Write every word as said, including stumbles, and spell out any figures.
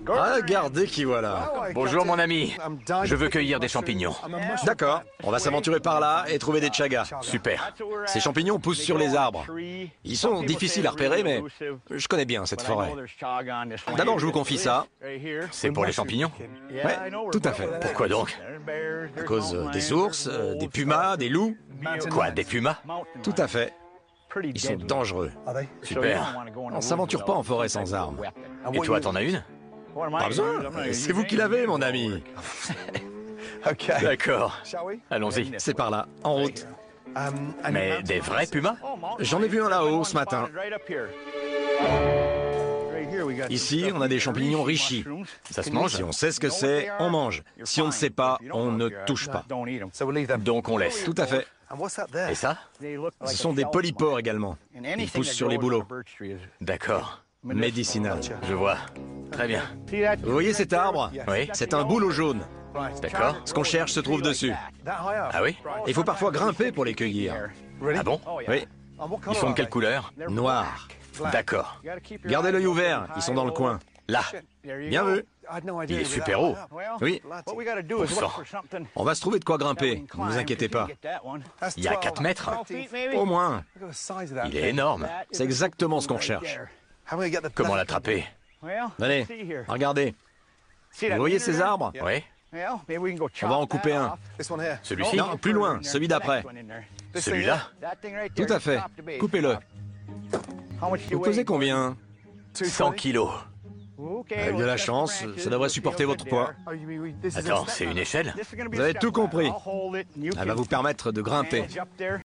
Ah, regardez qui voilà. Bonjour mon ami, je veux cueillir des champignons. D'accord, on va s'aventurer par là et trouver des chagas. Super. Ces champignons poussent sur les arbres. Ils sont difficiles à repérer, mais je connais bien cette forêt. D'abord, je vous confie ça. C'est pour les champignons? Ouais, tout à fait. Pourquoi donc? À cause euh, des ours, euh, des pumas, des loups. Quoi, des pumas? Tout à fait. Ils sont dangereux. Super. On s'aventure pas en forêt sans armes. Et toi, t'en as une? Pas besoin, c'est vous qui l'avez, mon ami. D'accord. Allons-y. C'est par là, en route. Mais des vrais pumas? J'en ai vu un là-haut ce matin. Ici, on a des champignons richis. Ça se mange? Si on sait ce que c'est, on mange. Si on ne sait pas, on ne touche pas. Donc on laisse. Tout à fait. Et ça? Ce sont des polypores également. Ils poussent sur les bouleaux. D'accord. Médicinal. Je vois. Très bien. Vous voyez cet arbre? Oui. C'est un bouleau jaune. D'accord. Ce qu'on cherche se trouve dessus. Ah oui? Il faut parfois grimper pour les cueillir. Ah bon? Oui, Ils sont de quelle couleur? noir. D'accord. Gardez l'œil ouvert, ils sont dans le coin. Là. Bien vu. Il est super haut. Oui, Bon sang. on va se trouver de quoi grimper, ne vous inquiétez pas. Il y a quatre mètres. Au moins, Il est énorme. c'est exactement ce qu'on cherche. Comment l'attraper? Allez, regardez. Vous voyez ces arbres? Oui. On va en couper un. Celui-ci? Non, plus loin, celui d'après. Celui-là? Tout à fait. Coupez-le. Vous pesez combien? cent kilos. Avec de la chance, ça devrait supporter votre poids. Attends, c'est une échelle? Vous avez tout compris. Elle va vous permettre de grimper.